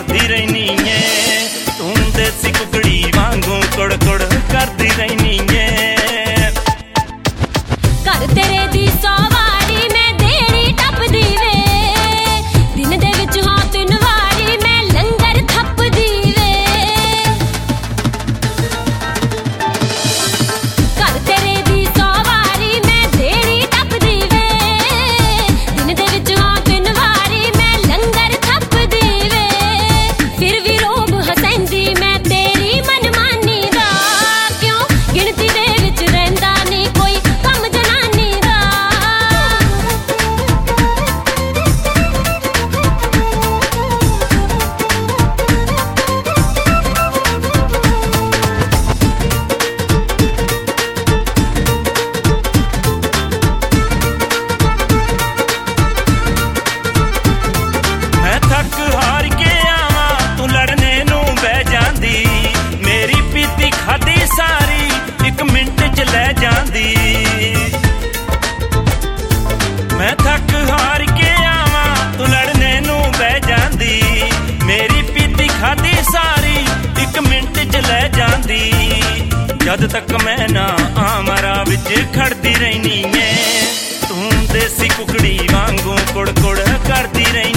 मारदी रहनी है। तू देसी कुकड़ी वांगू कुड़ कुड़ करदी रहनी है। कर तेरे दी सवारी मैं देड़ी टपदी वे, दिन दे विच हां 3 वारी मैं लंगर थपदी वे। कर तेरे दी सवारी मैं देड़ी टपदी वे, दिन दे विच हां 3 वारी मैं लंगर थपदी वे। फिर भी रोब हसैंदी मैं तेरी मनमानी दा, क्यों गिणती दे विच रहिंदा नहीं कोई कम जनानी दा। मैं थक हार के आवां तू लड़ने नू बह जांदी, मेरी पीती खादी सारी 1 मिंट च लै जांदी। मैं थक हार के आवां तू लड़ने नू बह जांदी, मेरी पीती खादी सारी 1 मिंट च लै जांदी। जद तक मैं ना आमरा विच खड़दी रहनी है, तू देसी कुकड़ी वांगू कुड़ कुड़ करदी रहनी।